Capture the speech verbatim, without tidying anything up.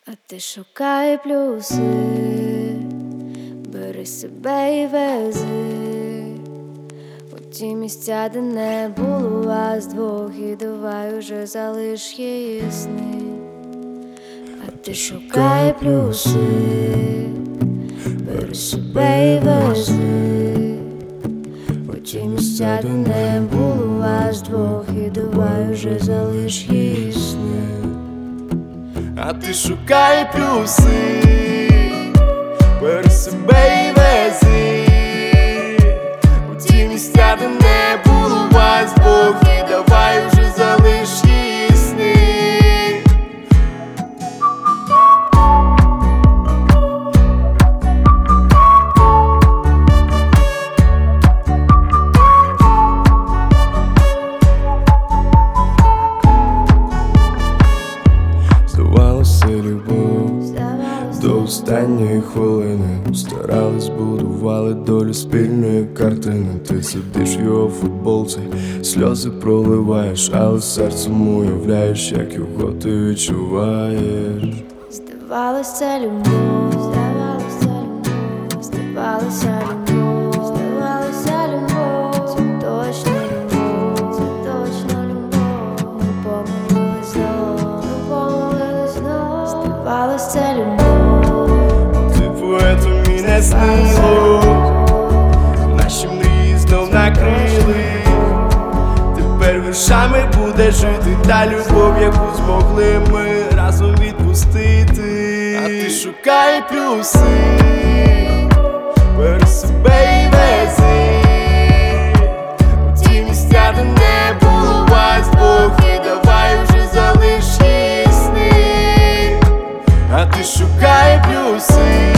А ти шукай плюси, бери себе і вези у ті місця, де не було вас двох, і давай уже залиш її сни. А ти шукай плюси, бери себе і вези у ті місця, де не було вас двох, і давай уже залиш її сни. А ти шукай плюси, бери себе і вези у ті місця, де не було вас двох, і давай вже залиш її сни. Здавалося, любов до останньої хвилини, старались, будували долю спільної картини. Ти сидиш в його футболці, сльози проливаєш, але серцем уявляєш, як його ти відчуваєш. Здавалося, любов, здавалося, любов, здавалося, любов, здавалося, любов, це точно любов, це точно любов. Ми помилились знов, ми помилились знов. Здавалося, любов, Ти поетом і не снило, наші мрії знов накрили. Тепер віршами буде жити та любов, яку змогли ми разом відпустити. А ти шукай плюси, бери себе і вези у ті місця, де не було вас двох, і давай вже залиш її сни. А ти шукай плюси,